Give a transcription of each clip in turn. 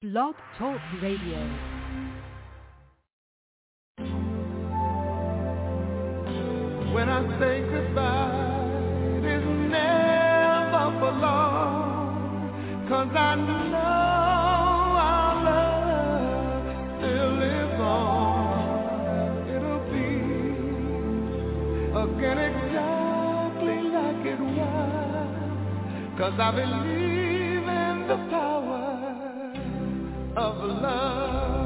Blog Talk Radio. When I say goodbye, it is never for long, 'cause I know our love still lives on. It'll be again exactly like it was, 'cause I believe in the power of love.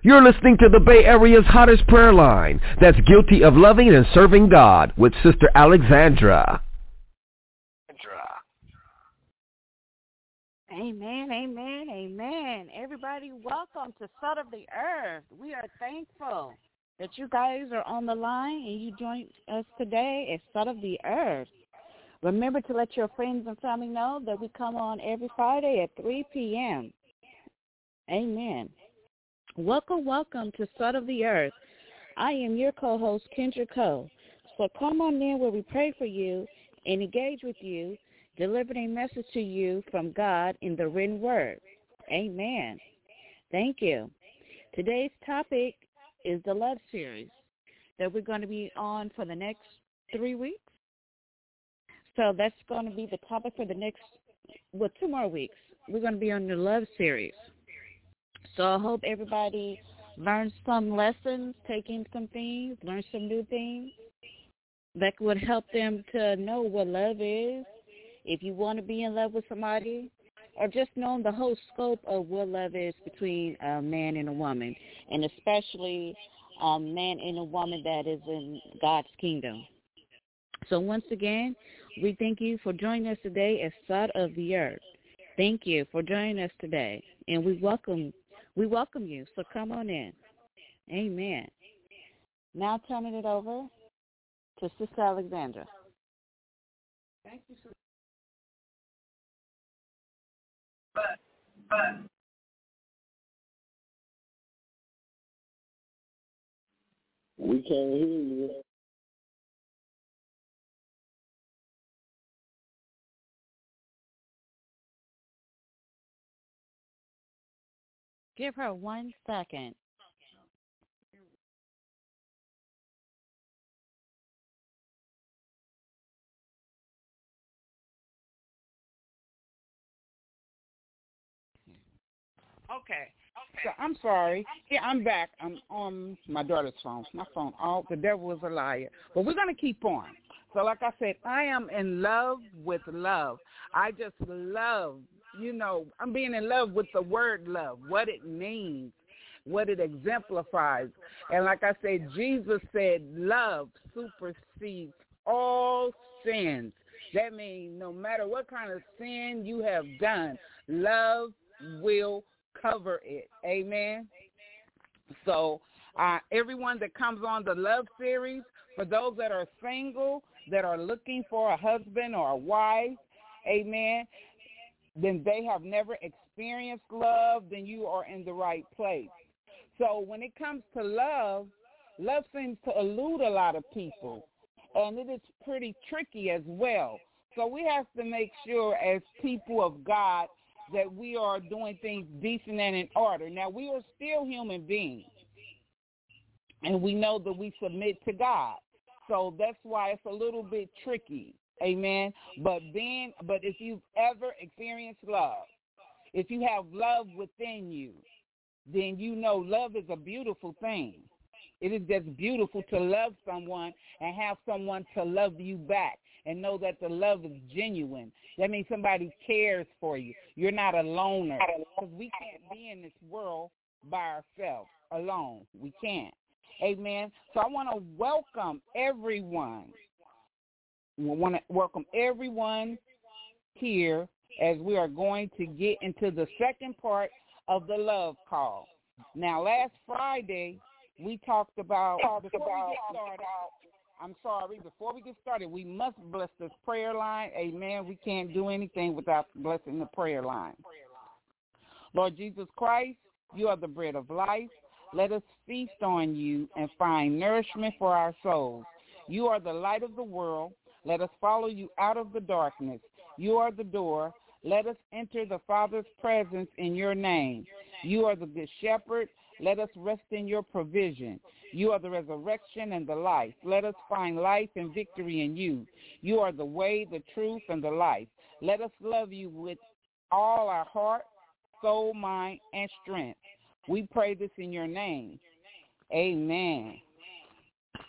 You're listening to the Bay Area's hottest prayer line that's guilty of loving and serving God with Sister Alexandra. Amen, amen, amen. Everybody, welcome to Salt of the Earth. We are thankful that you guys are on the line and you joined us today at Salt of the Earth. Remember to let your friends and family know that we come on every Friday at 3 p.m. Amen. Welcome, welcome to Salt of the Earth. I am your co-host, Kendra Cole. So come on in where we pray for you and engage with you, delivering a message to you from God in the written word. Amen. Thank you. Today's topic is the love series that we're going to be on for the next 3 weeks. So that's going to be the topic for the next, 2 more weeks. We're going to be on the love series. So I hope everybody learns some lessons, take in some things, learn some new things that would help them to know what love is, if you want to be in love with somebody, or just knowing the whole scope of what love is between a man and a woman, and especially a man and a woman that is in God's kingdom. So once again, we thank you for joining us today as Salt of the Earth. Thank you for joining us today, and we welcome you, so come on in. Amen. Now turning it over to Sister Alexandra. Thank you, Sister. We can't hear you. Give her 1 second. Okay. So I'm sorry. Yeah, I'm back. I'm on my daughter's phone. My phone. Oh, the devil is a liar. But we're going to keep on. So like I said, I am in love with love. I just love, I'm being in love with the word love, what it means, what it exemplifies. And like I said, Jesus said love supersedes all sins. That means no matter what kind of sin you have done, love will cover it. Amen. So everyone that comes on the love series, for those that are single, that are looking for a husband or a wife, amen, then they have never experienced love, then you are in the right place. So when it comes to love, love seems to elude a lot of people, and it is pretty tricky as well. So we have to make sure as people of God that we are doing things decent and in order. Now, we are still human beings, and we know that we submit to God. So that's why it's a little bit tricky, amen. But if you've ever experienced love, if you have love within you, then you know love is a beautiful thing. It is just beautiful to love someone and have someone to love you back and know that the love is genuine. That means somebody cares for you. You're not a loner, because we can't be in this world by ourselves alone. We can't. Amen. So I want to welcome everyone. We want to welcome everyone here as we are going to get into the second part of the love call. Now, last Friday, we talked about, before we get started, we must bless this prayer line. Amen. We can't do anything without blessing the prayer line. Lord Jesus Christ, you are the bread of life. Let us feast on you and find nourishment for our souls. You are the light of the world. Let us follow you out of the darkness. You are the door. Let us enter the Father's presence in your name. You are the good shepherd. Let us rest in your provision. You are the resurrection and the life. Let us find life and victory in you. You are the way, the truth, and the life. Let us love you with all our heart, soul, mind, and strength. We pray this in your name. Amen.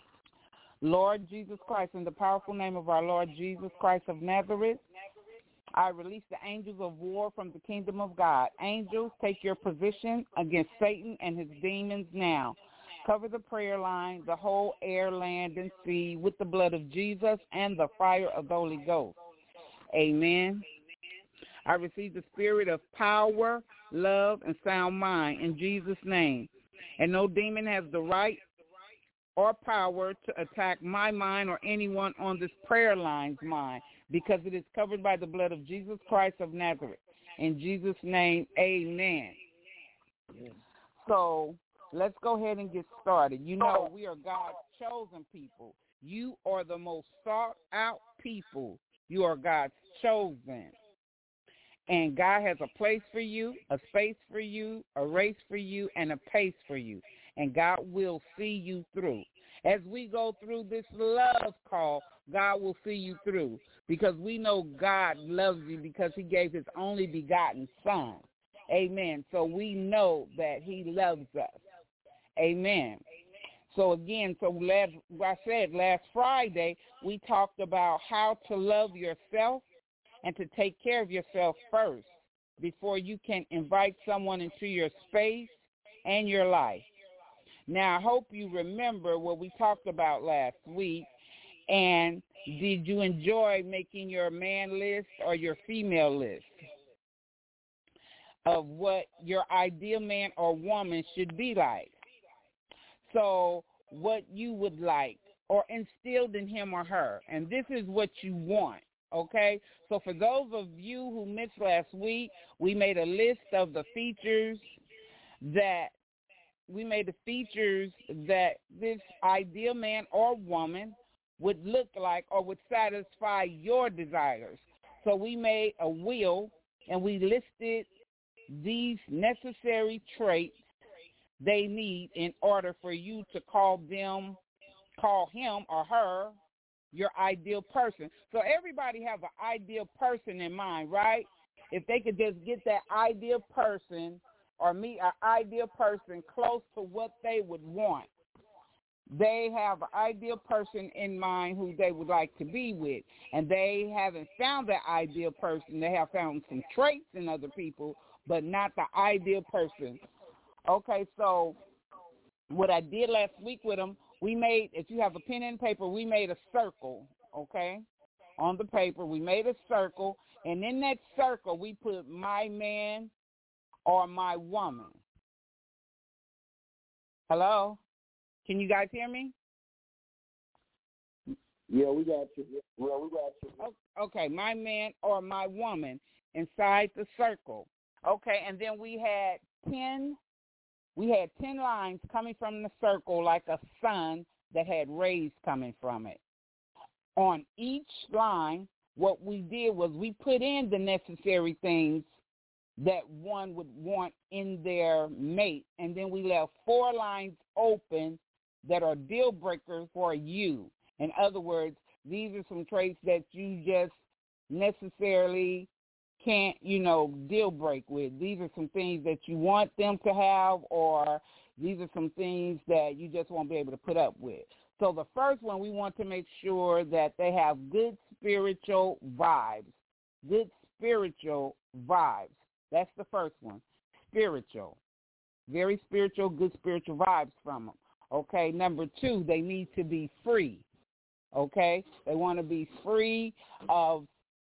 Lord Jesus Christ, in the powerful name of our Lord Jesus Christ of Nazareth, I release the angels of war from the kingdom of God. Angels, take your position against Satan and his demons now. Cover the prayer line, the whole air, land, and sea with the blood of Jesus and the fire of the Holy Ghost. Amen. I receive the spirit of power, love, and sound mind in Jesus' name. And no demon has the right or power to attack my mind or anyone on this prayer line's mind, because it is covered by the blood of Jesus Christ of Nazareth. In Jesus' name, amen. Yes. So let's go ahead and get started. You know, we are God's chosen people. You are the most sought-out people. You are God's chosen. And God has a place for you, a space for you, a race for you, and a pace for you. And God will see you through. As we go through this love call, God will see you through, because we know God loves you because he gave his only begotten son. Amen. So we know that he loves us. Amen. So again, last Friday, we talked about how to love yourself and to take care of yourself first before you can invite someone into your space and your life. Now, I hope you remember what we talked about last week. And did you enjoy making your man list or your female list of what your ideal man or woman should be like? So what you would like or instilled in him or her. And this is what you want, okay? So for those of you who missed last week, we made a list of the features that this ideal man or woman would look like or would satisfy your desires. So we made a wheel and we listed these necessary traits they need in order for you to call him or her your ideal person. So everybody have an ideal person in mind, right? If they could just get that ideal person or meet an ideal person close to what they would want. They have an ideal person in mind who they would like to be with, and they haven't found that ideal person. They have found some traits in other people, but not the ideal person. Okay, so what I did last week with them, we made, if you have a pen and paper, we made a circle, okay? On the paper, we made a circle, and in that circle, we put my man or my woman. Hello? Can you guys hear me? Yeah, we got you. Okay, my man or my woman inside the circle. Okay, and then we had 10 lines coming from the circle like a sun that had rays coming from it. On each line, what we did was we put in the necessary things that one would want in their mate, and then we left 4 lines open that are deal breakers for you. In other words, these are some traits that you just necessarily can't, deal break with. These are some things that you want them to have, or these are some things that you just won't be able to put up with. So the first one, we want to make sure that they have good spiritual vibes. Good spiritual vibes. That's the first one. Spiritual. Very spiritual, good spiritual vibes from them. Okay, number 2, they need to be free. Okay, they want to be free of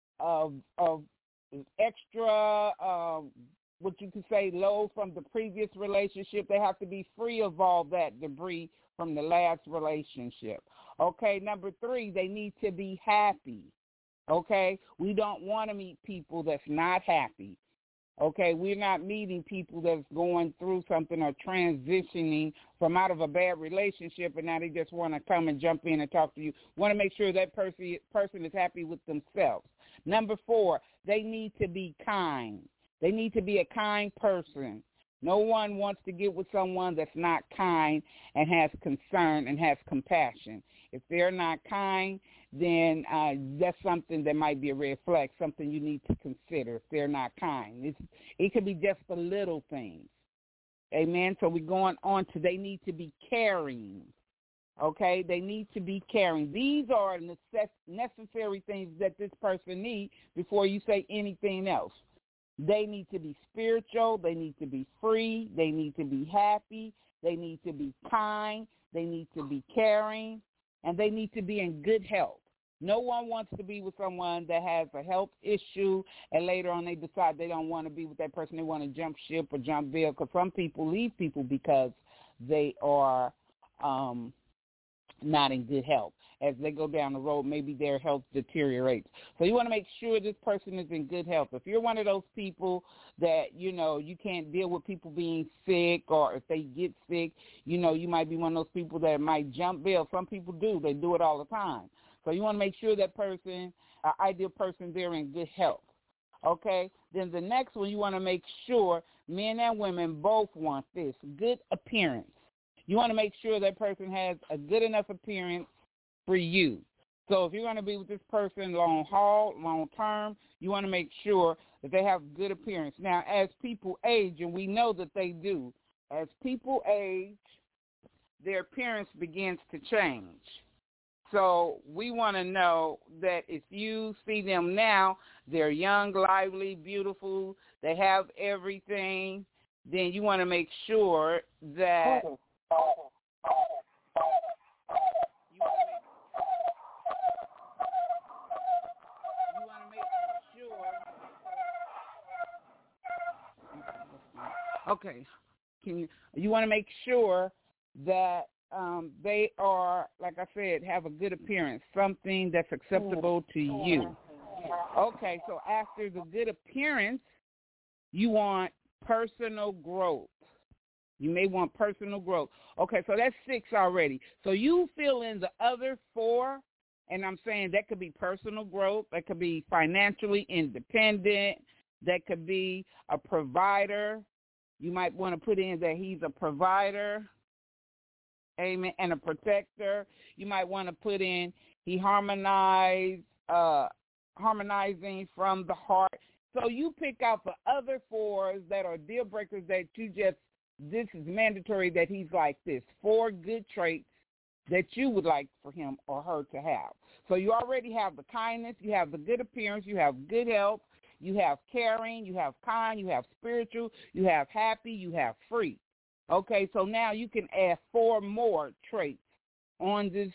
extra, what you could say, load from the previous relationship. They have to be free of all that debris from the last relationship. Okay, number 3, they need to be happy. Okay, we don't want to meet people that's not happy. Okay, we're not meeting people that's going through something or transitioning from out of a bad relationship, and now they just want to come and jump in and talk to you. Want to make sure that person is happy with themselves. Number 4, they need to be kind. They need to be a kind person. No one wants to get with someone that's not kind and has concern and has compassion. If they're not kind, then that's something that might be a red flag, something you need to consider if they're not kind. It could be just the little things. Amen. So we're going on to they need to be caring. Okay, they need to be caring. These are necessary things that this person needs before you say anything else. They need to be spiritual. They need to be free. They need to be happy. They need to be kind. They need to be caring. And they need to be in good health. No one wants to be with someone that has a health issue and later on they decide they don't want to be with that person. They want to jump ship or jump bill, because some people leave people because they are not in good health. As they go down the road, maybe their health deteriorates. So you want to make sure this person is in good health. If you're one of those people that, you can't deal with people being sick, or if they get sick, you might be one of those people that might jump bill. Some people do. They do it all the time. So you want to make sure that person, ideal person, they're in good health. Okay? Then the next one, you want to make sure men and women both want this, good appearance. You want to make sure that person has a good enough appearance for you. So if you're going to be with this person long haul, long term, you want to make sure that they have good appearance. Now, as people age, and we know that they do, as people age, their appearance begins to change. So we want to know that if you see them now, they're young, lively, beautiful, they have everything, then you want to make sure that you want to make sure that they are, like I said, have a good appearance, something that's acceptable to you. Okay, so after the good appearance, you want personal growth. You may want personal growth. Okay, so that's 6 already. So you fill in the other 4, and I'm saying that could be personal growth. That could be financially independent. That could be a provider. You might want to put in that he's a provider, amen, and a protector. You might want to put in he harmonizing from the heart. So you pick out the other 4s that are deal breakers that this is mandatory that he's like this. 4 good traits that you would like for him or her to have. So you already have the kindness, you have the good appearance, you have good health, you have caring, you have kind, you have spiritual, you have happy, you have free. Okay, so now you can add 4 more traits on this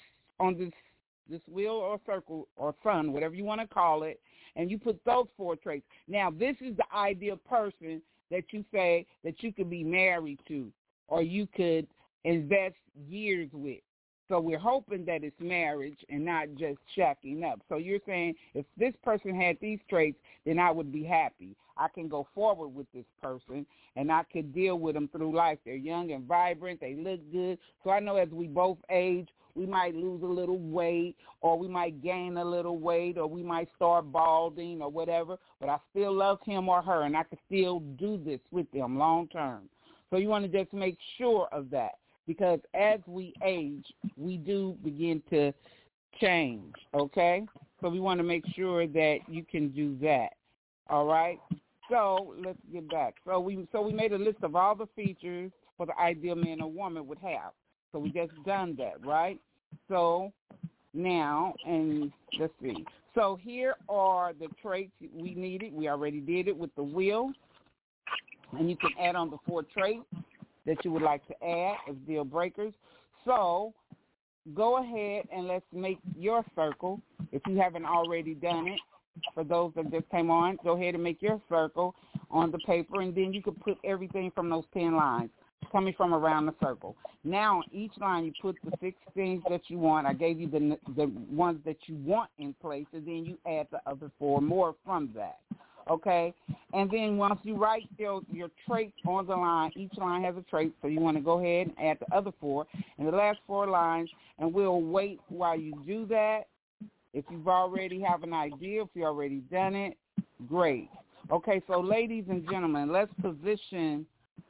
wheel or circle or sun, whatever you want to call it, and you put those 4 traits. Now, this is the ideal person that you say that you could be married to or you could invest years with. So we're hoping that it's marriage and not just shacking up. So you're saying if this person had these traits, then I would be happy. I can go forward with this person, and I could deal with them through life. They're young and vibrant. They look good. So I know as we both age, we might lose a little weight, or we might gain a little weight, or we might start balding or whatever, but I still love him or her, and I can still do this with them long term. So you want to just make sure of that. Because as we age, we do begin to change, okay? So we want to make sure that you can do that, all right? So let's get back. So we made a list of all the features for the ideal man or woman would have. So we just done that, right? So now, and let's see. So here are the traits we needed. We already did it with the wheel. And you can add on the 4 traits that you would like to add as deal breakers. So go ahead and let's make your circle. If you haven't already done it, for those that just came on, go ahead and make your circle on the paper, and then you can put everything from those 10 lines coming from around the circle. Now, on each line, you put the 6 things that you want. I gave you the ones that you want in place, and then you add the other 4 more from that. Okay, and then once you write your traits on the line, each line has a trait, so you want to go ahead and add the other 4 and the last 4 lines, and we'll wait while you do that. If you've already have an idea, if you've already done it, great. Okay, so ladies and gentlemen, let's position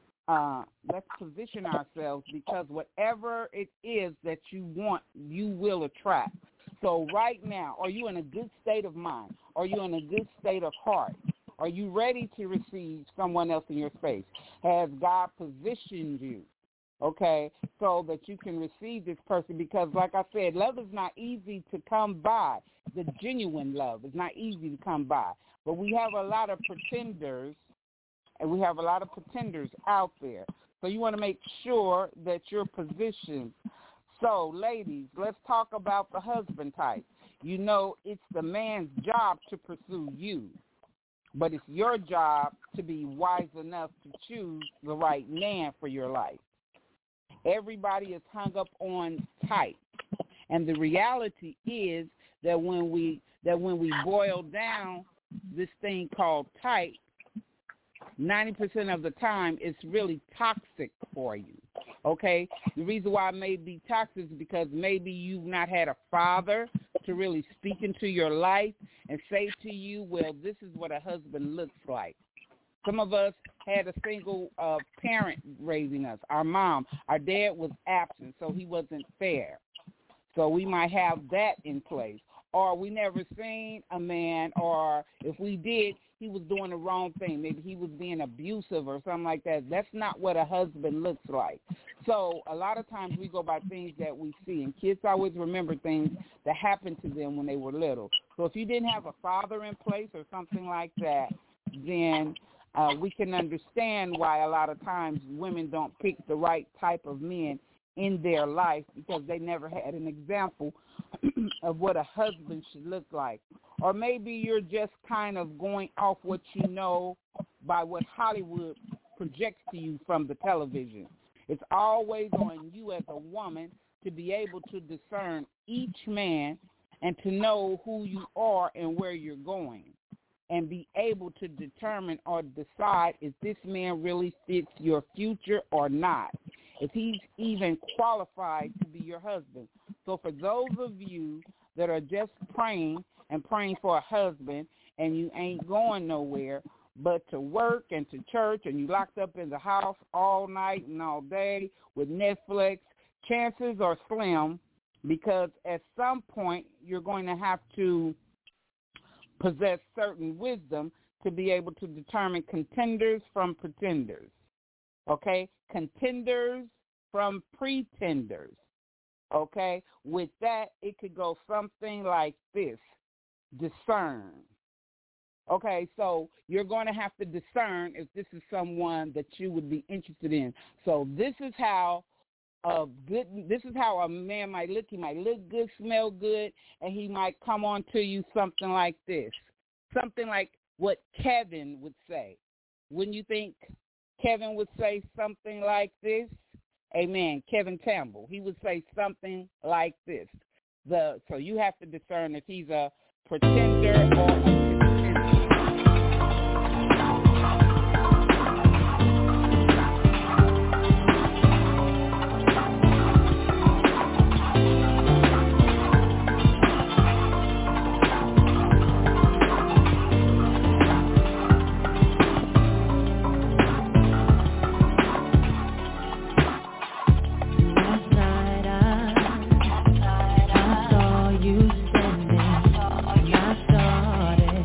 ourselves, because whatever it is that you want, you will attract. So right now, are you in a good state of mind? Are you in a good state of heart? Are you ready to receive someone else in your space? Has God positioned you? okay, so that you can receive this person because, like I said, love is not easy to come by. The genuine love is not easy to come by. But we have a lot of pretenders, and we have a lot of pretenders out there. So you want to make sure that you're positioned. So, ladies, let's talk about the husband type. You know, it's the man's job to pursue you, but it's your job to be wise enough to choose the right man for your life. Everybody is hung up on type, and the reality is that when we boil down this thing called type, 90% of the time it's really toxic for you. Okay, the reason why it may be toxic is because maybe you've not had a father to really speak into your life and say to you, well, this is what a husband looks like. Some of us had a single parent raising us, our mom. Our dad was absent, so he wasn't fair. So we might have that in place. Or we never seen a man, or if we did, he was doing the wrong thing. Maybe he was being abusive or something like that. That's not what a husband looks like. So a lot of times we go by things that we see, and kids always remember things that happened to them when they were little. So if you didn't have a father in place or something like that, then we can understand why a lot of times women don't pick the right type of men in their life because they never had an example of what a husband should look like. Or maybe you're just kind of going off what you know by what Hollywood projects to you from the television. It's always on you as a woman to be able to discern each man and to know who you are and where you're going, and be able to determine or decide if this man really fits your future or not, if he's even qualified to be your husband. So for those of you that are just praying for a husband and you ain't going nowhere but to work and to church, and you locked up in the house all night and all day with Netflix, chances are slim, because at some point you're going to have to possess certain wisdom to be able to determine contenders from pretenders. Okay? Contenders from pretenders. Okay? With that, it could go something like this. Discern. Okay, so you're going to have to discern if this is someone that you would be interested in. So this is how a man might look. He might look good, smell good, and he might come on to you something like this. Something like what Kevin would say. Wouldn't you think Kevin would say something like this? Amen. Kevin Campbell. He would say something like this. So you have to discern if he's a pretender or a pretender. Saw you standing, and I started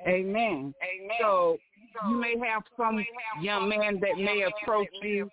Amen. So you may have some young man that may approach you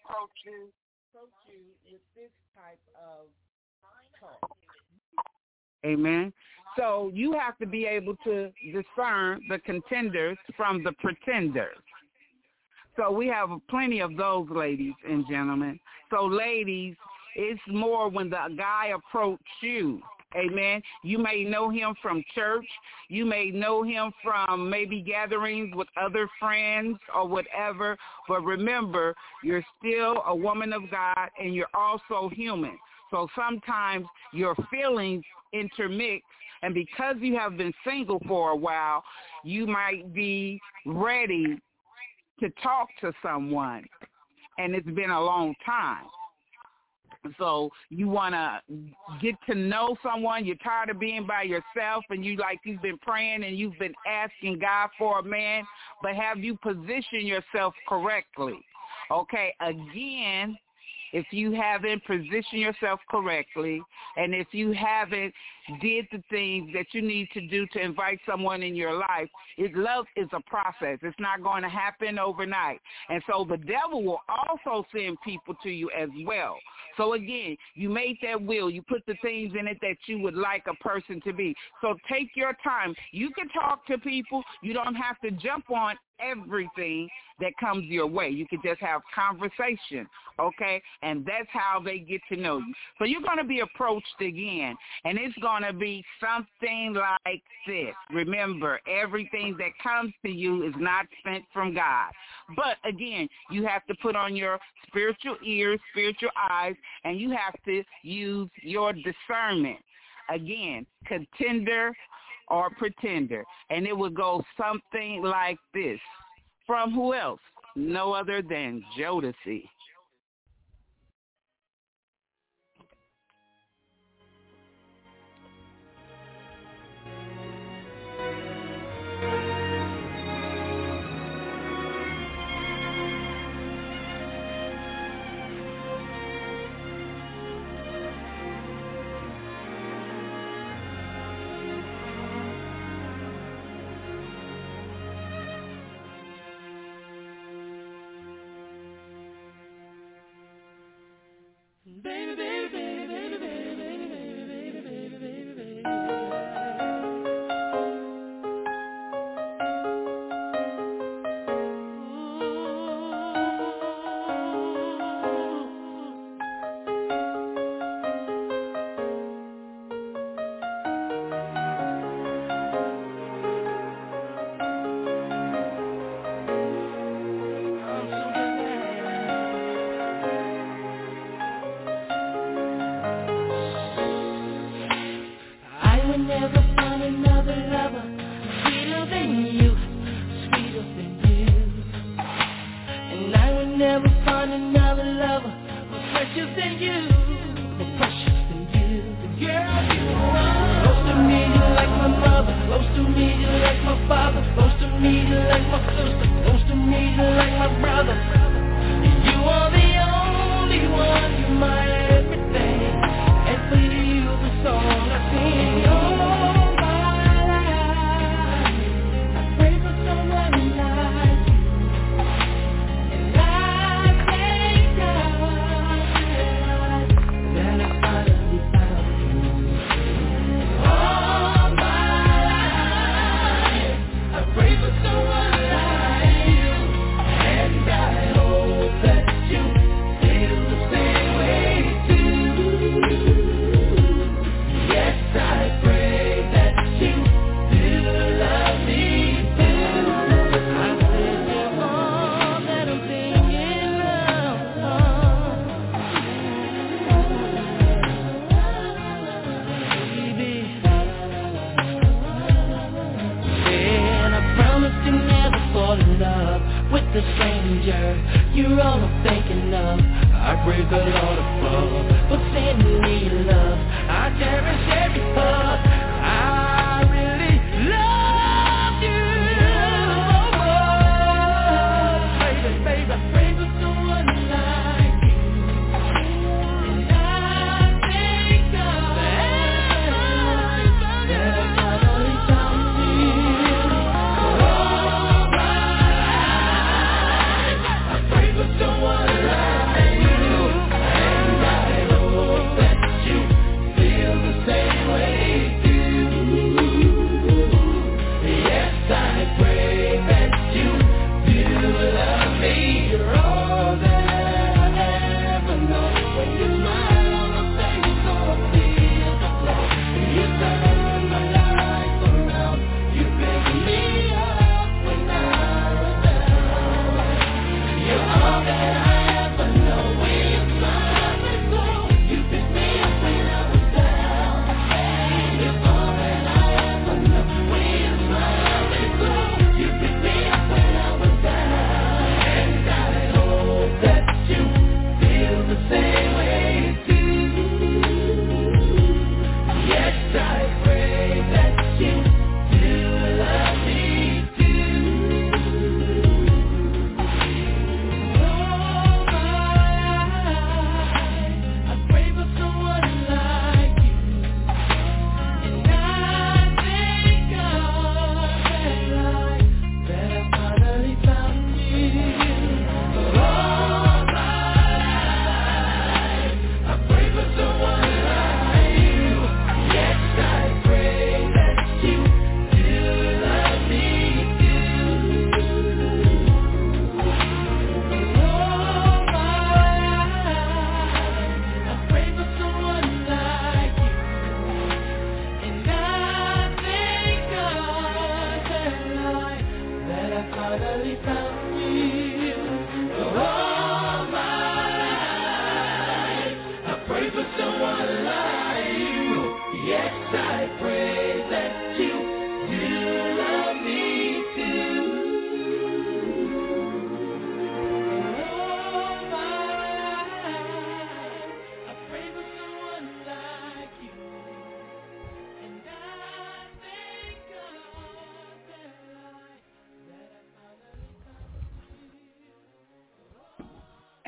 with this type of talk. Amen. So you have to be able to discern the contenders from the pretenders. So we have plenty of those, ladies and gentlemen. So ladies, it's more when the guy approaches you. Amen. You may know him from church. You may know him from maybe gatherings with other friends or whatever. But remember, you're still a woman of God and you're also human. So sometimes your feelings intermix. And because you have been single for a while, you might be ready to talk to someone. And it's been a long time. So you want to get to know someone. You're tired of being by yourself, and you've been praying and you've been asking God for a man, but have you positioned yourself correctly? Okay, again, if you haven't positioned yourself correctly, and if you haven't did the things that you need to do to invite someone in your life, love is a process. It's not going to happen overnight. And so the devil will also send people to you as well. So again, you made that will. You put the things in it that you would like a person to be. So take your time. You can talk to people. You don't have to jump on everything that comes your way. You can just have conversation, okay? And that's how they get to know you. So you're going to be approached again, and it's going to be something like this. Remember, everything that comes to you is not sent from God. But again, you have to put on your spiritual ears, spiritual eyes, and you have to use your discernment. Again, contender or pretender. And it would go something like this. From who else? No other than Jodeci.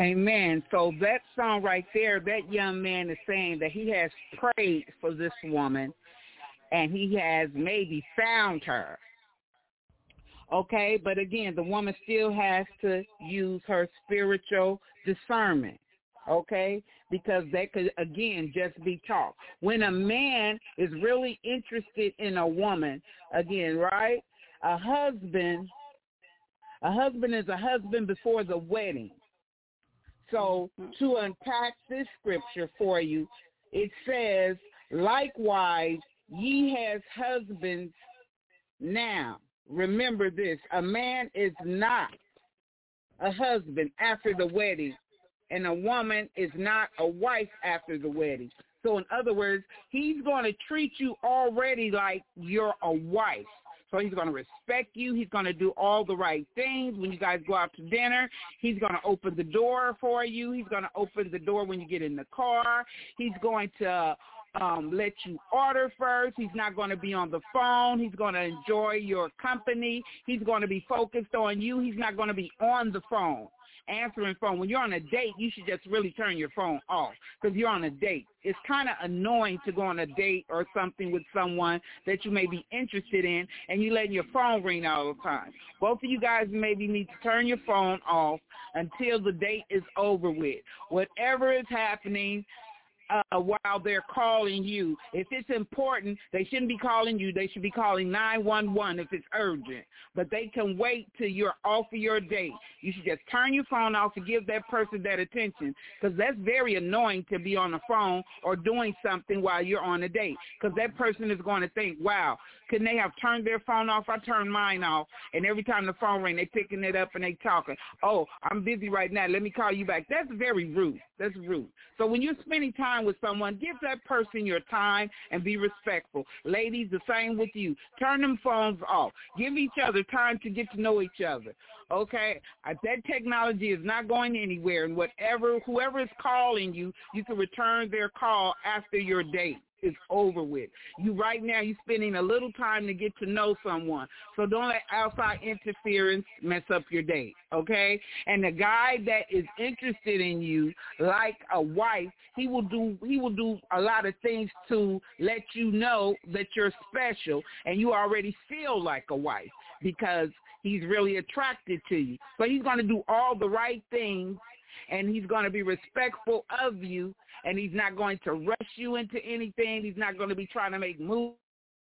Amen. So that song right there, that young man is saying that he has prayed for this woman and he has maybe found her. Okay, but again, the woman still has to use her spiritual discernment, okay, because that could, again, just be talk. When a man is really interested in a woman, again, right, a husband is a husband before the wedding. So to unpack this scripture for you, it says, likewise, ye has husbands now. Remember this, a man is not a husband after the wedding, and a woman is not a wife after the wedding. So in other words, he's going to treat you already like you're a wife. So he's going to respect you. He's going to do all the right things. When you guys go out to dinner, he's going to open the door for you. He's going to open the door when you get in the car. He's going to let you order first. He's not going to be on the phone. He's going to enjoy your company. He's going to be focused on you. He's not going to be on the phone, answering phone. When you're on a date, you should just really turn your phone off because you're on a date. It's kind of annoying to go on a date or something with someone that you may be interested in and you letting your phone ring all the time. Both of you guys maybe need to turn your phone off until the date is over with. Whatever is happening, while they're calling you. If it's important, they shouldn't be calling you. They should be calling 911 if it's urgent. But they can wait till you're off of your date. You should just turn your phone off to give that person that attention, because that's very annoying to be on the phone or doing something while you're on a date, because that person is going to think, wow, couldn't they have turned their phone off? I turned mine off, and every time the phone rings, they picking it up and they talking. Oh, I'm busy right now. Let me call you back. That's very rude. That's rude. So when you're spending time with someone, give that person your time and be respectful. Ladies, the same with you. Turn them phones off. Give each other time to get to know each other. Okay? That technology is not going anywhere, and whoever is calling you, you can return their call after your date is over with. You right now, you're spending a little time to get to know someone. So don't let outside interference mess up your date, okay? And the guy that is interested in you, like a wife, he will do a lot of things to let you know that you're special and you already feel like a wife because he's really attracted to you. So he's going to do all the right things, and he's going to be respectful of you, and he's not going to rush you into anything. He's not going to be trying to make moves.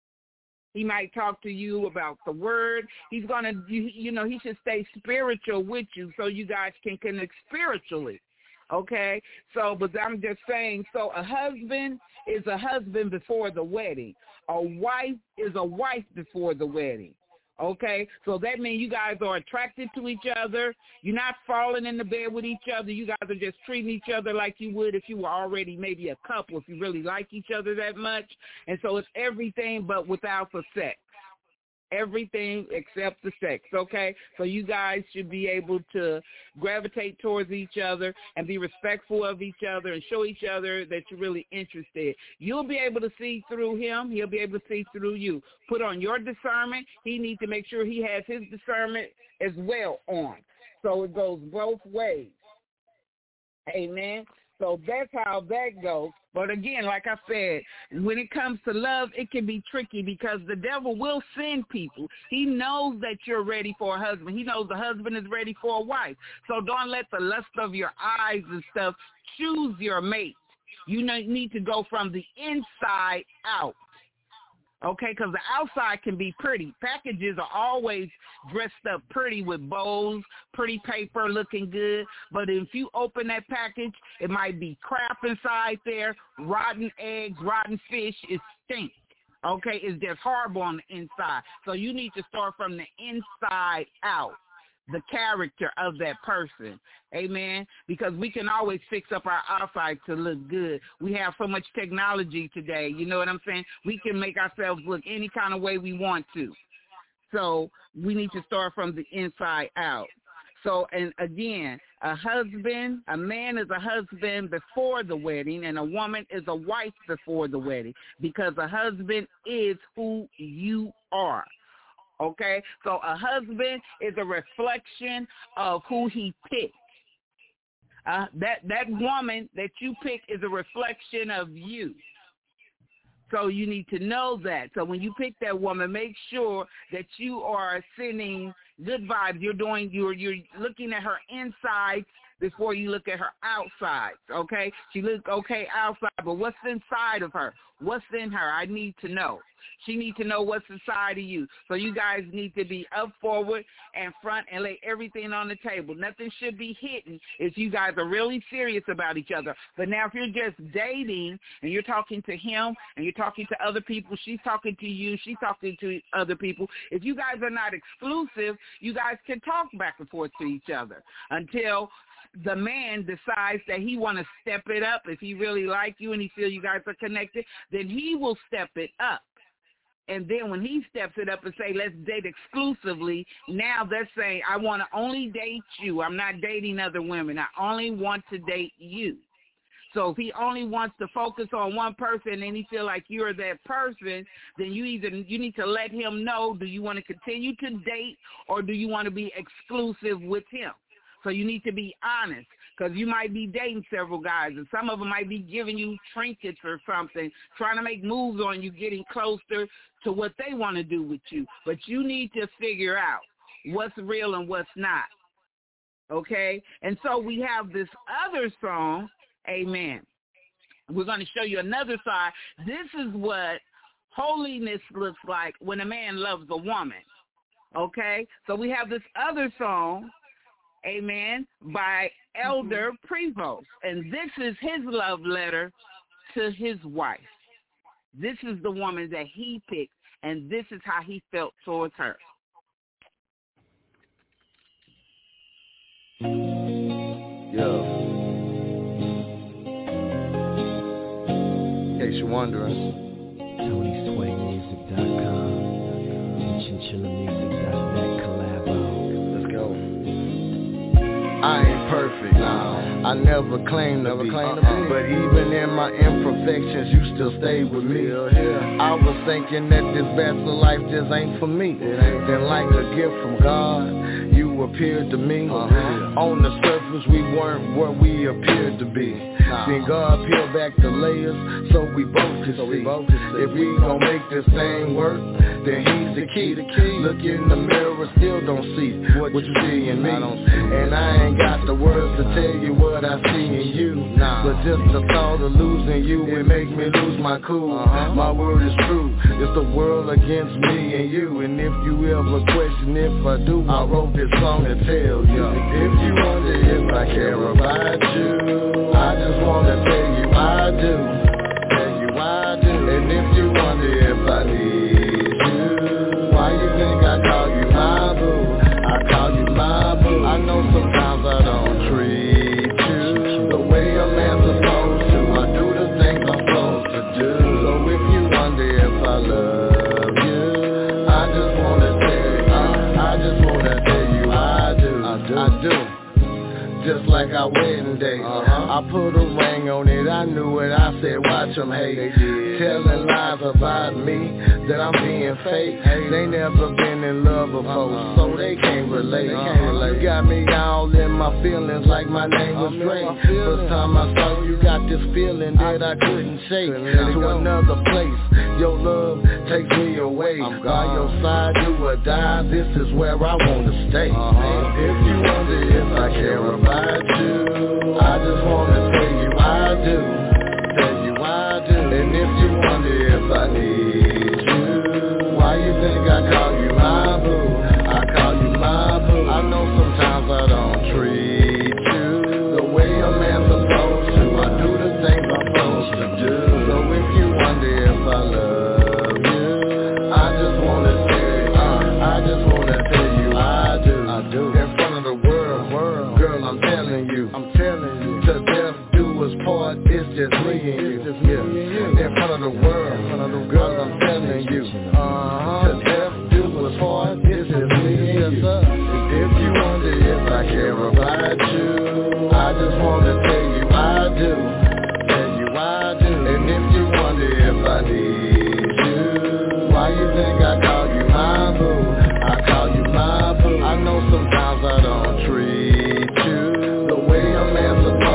He might talk to you about the word. He's going to, he should stay spiritual with you so you guys can connect spiritually. Okay? So, but I'm just saying, so a husband is a husband before the wedding. A wife is a wife before the wedding. Okay, so that means you guys are attracted to each other. You're not falling in the bed with each other. You guys are just treating each other like you would if you were already maybe a couple, if you really like each other that much. And so it's everything but without the sex. Everything except the sex, okay? So you guys should be able to gravitate towards each other and be respectful of each other and show each other that you're really interested. You'll be able to see through him. He'll be able to see through you. Put on your discernment. He needs to make sure he has his discernment as well on. So it goes both ways. Amen. So that's how that goes. But again, like I said, when it comes to love, it can be tricky because the devil will send people. He knows that you're ready for a husband. He knows the husband is ready for a wife. So don't let the lust of your eyes and stuff choose your mate. You need to go from the inside out. Okay, because the outside can be pretty. Packages are always dressed up pretty with bows, pretty paper, looking good. But if you open that package, it might be crap inside there, rotten eggs, rotten fish. It stinks. Okay, it's just horrible on the inside. So you need to start from the inside out, the character of that person. Amen. Because we can always fix up our outside to look good. We have so much technology today. You know what I'm saying? We can make ourselves look any kind of way we want to. So we need to start from the inside out. So, and again, a man is a husband before the wedding, and a woman is a wife before the wedding, because a husband is who you are. Okay, so a husband is a reflection of who he picked. That woman that you pick is a reflection of you. So you need to know that. So when you pick that woman, make sure that you are sending good vibes. You're looking at her insides before you look at her outsides, okay? She look okay outside, but what's inside of her? What's in her? I need to know. She needs to know what's inside of you. So you guys need to be up forward and front and lay everything on the table. Nothing should be hidden if you guys are really serious about each other. But now if you're just dating and you're talking to him and you're talking to other people, she's talking to you, she's talking to other people. If you guys are not exclusive, you guys can talk back and forth to each other until the man decides that he want to step it up. If he really like you and he feel you guys are connected, then he will step it up. And then when he steps it up and say, let's date exclusively, now they're saying, I want to only date you. I'm not dating other women. I only want to date you. So if he only wants to focus on one person and he feel like you're that person, then you need to let him know, do you want to continue to date or do you want to be exclusive with him? So you need to be honest, because you might be dating several guys, and some of them might be giving you trinkets or something, trying to make moves on you, getting closer to what they want to do with you. But you need to figure out what's real and what's not, okay? And so we have this other song, Amen. We're going to show you another side. This is what holiness looks like when a man loves a woman, okay? So we have this other song, Amen, by Elder Prevost. And this is his love letter to his wife. This is the woman that he picked, and this is how he felt towards her. Yo. In case you're wondering, TonySwayMusic.com and ChinchillaMusic.net collabo. Let's go. I ain't perfect, I never claimed to be, but even in my imperfections, you still stay with me. I was thinking that this bachelor life just ain't for me. Then like a gift from God, you appeared to me. On the surface, we weren't what we appeared to be. Then God peeled back the layers so we both could see. If we gon' make this thing work, then he's the key. Look in the mirror, still don't see what you see in me. And I ain't got the words to tell you what I see in you. But just the thought of losing you, it make me lose my cool. My word is true, it's the world against me and you. And if you ever question if I do, I wrote this song to tell you. If you wonder if I care about you, I just wanna tell you I do. And if you wonder if I need you, why you think I call you my boo? I call you my boo. I know sometimes I don't treat you the way a man's supposed to. I do the things I'm supposed to do. So if you wonder if I love you, I just wanna tell you I do. Just like our wedding day, I put a ring on it, I knew it, I said watch them hate. Telling lies about me, that I'm being fake. They never been in love before, so they can't relate. You got me all in my feelings like my name was Drake. First time I saw you, got this feeling that I couldn't shake. To another place, your love takes me away. By your side, do or die, this is where I wanna stay. If you wonder if I care about you, I just wanna tell you I do. And if you wonder if I need you, why you think I call you my boo? I call you my boo. I know sometimes I don't treat you the way a man's supposed to. I do the things I'm supposed to do. So if you wonder if I love you, I just wanna tell you I do. In front of the world, girl, I'm telling you, till death do us part, it's just me and you. In front of the world, girl, I'm telling you, till death do us part, it's just me and you. If you wonder if I care about you, I just wanna tell you I do. And if you wonder if I need you, why you think I call you my boo? I call you my boo. I know sometimes I don't treat you the way a man's supposed to.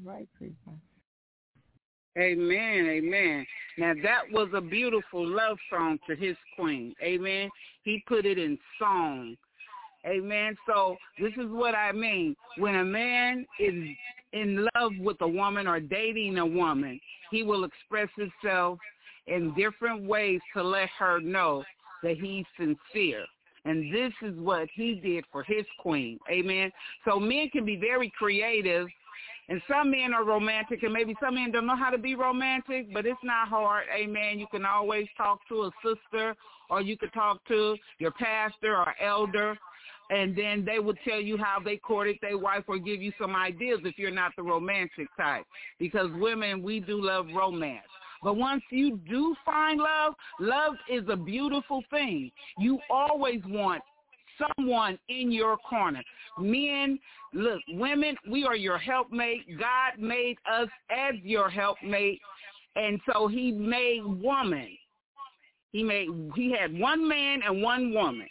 right, people. Amen, amen. Now, that was a beautiful love song to his queen. Amen. He put it in song. Amen. So this is what I mean. When a man is in love with a woman or dating a woman, he will express himself in different ways to let her know that he's sincere. And this is what he did for his queen. Amen. So men can be very creative. And some men are romantic, and maybe some men don't know how to be romantic, but it's not hard. Amen. You can always talk to a sister, or you could talk to your pastor or elder, and then they will tell you how they courted their wife or give you some ideas if you're not the romantic type. Because women, we do love romance. But once you do find love, love is a beautiful thing. You always want someone in your corner. Men, look, women, we are your helpmate. God made us as your helpmate, and so he made woman. He had one man and one woman.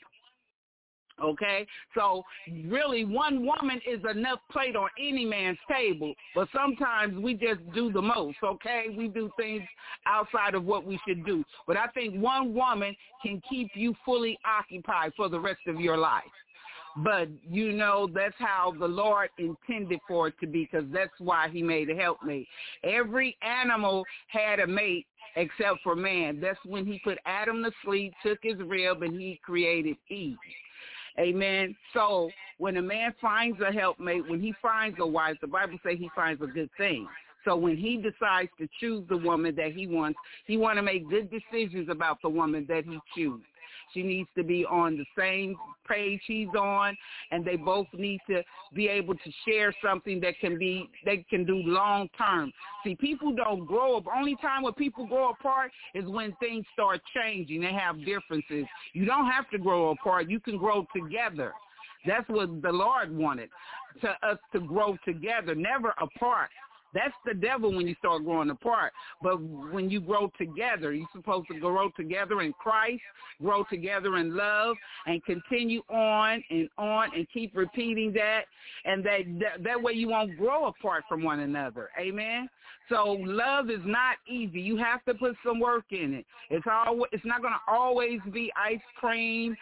Okay, so really one woman is enough plate on any man's table, but sometimes we just do the most, okay? We do things outside of what we should do. But I think one woman can keep you fully occupied for the rest of your life. But, you know, that's how the Lord intended for it to be, because that's why he made a helpmate. Every animal had a mate except for man. That's when he put Adam to sleep, took his rib, and he created Eve. Amen. So when a man finds a helpmate, when he finds a wife, the Bible says he finds a good thing. So when he decides to choose the woman that he wants, he want to make good decisions about the woman that he chooses. She needs to be on the same page he's on, and they both need to be able to share something that they can do long term. See, people don't grow up. Only time when people grow apart is when things start changing. They have differences. You don't have to grow apart. You can grow together. That's what the Lord wanted, us to grow together, never apart. That's the devil when you start growing apart. But when you grow together, you're supposed to grow together in Christ, grow together in love, and continue on and keep repeating that. And that way you won't grow apart from one another. Amen? So love is not easy. You have to put some work in it. It's not going to always be ice cream,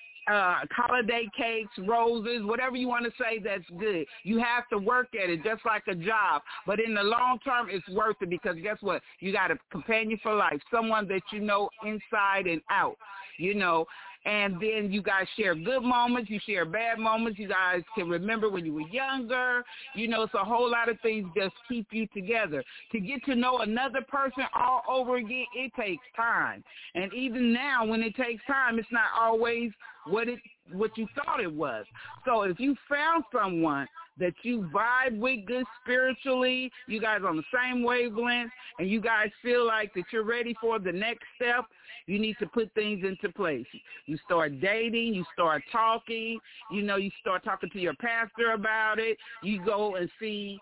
holiday cakes, roses, whatever you want to say, that's good. You have to work at it just like a job. But in the long term, it's worth it, because guess what? You got a companion for life, someone that you know inside and out, you know. And then you guys share good moments, you share bad moments, you guys can remember when you were younger. You know, it's a whole lot of things just keep you together. To get to know another person all over again, it takes time. And even now, when it takes time, it's not always what you thought it was. So if you found someone that you vibe with good spiritually, you guys on the same wavelength, and you guys feel like that you're ready for the next step, you need to put things into place. You start dating, you start talking, you know, you start talking to your pastor about it. You go and see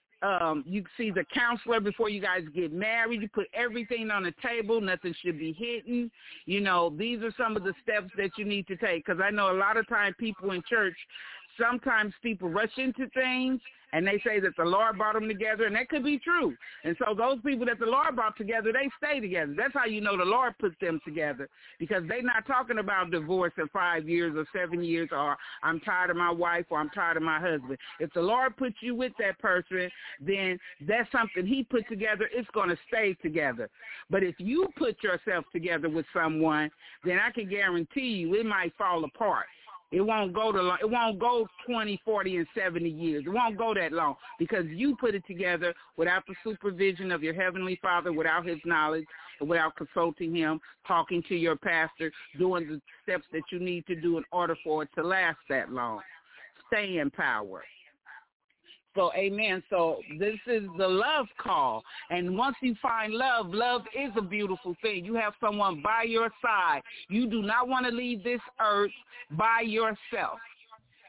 the counselor before you guys get married. You put everything on the table. Nothing should be hidden. You know, these are some of the steps that you need to take, because I know a lot of times people in church, sometimes people rush into things and they say that the Lord brought them together, and that could be true. And so those people that the Lord brought together, they stay together. That's how you know the Lord put them together, because they're not talking about divorce in 5 years or 7 years, or I'm tired of my wife, or I'm tired of my husband. If the Lord puts you with that person, then that's something he put together. It's going to stay together. But if you put yourself together with someone, then I can guarantee you it might fall apart. It won't go 20, 40, and 70 years. It won't go that long, because you put it together without the supervision of your Heavenly Father, without his knowledge, without consulting him, talking to your pastor, doing the steps that you need to do in order for it to last that long. Stay in power. So, amen. So this is the love call. And once you find love, love is a beautiful thing. You have someone by your side. You do not want to leave this earth by yourself.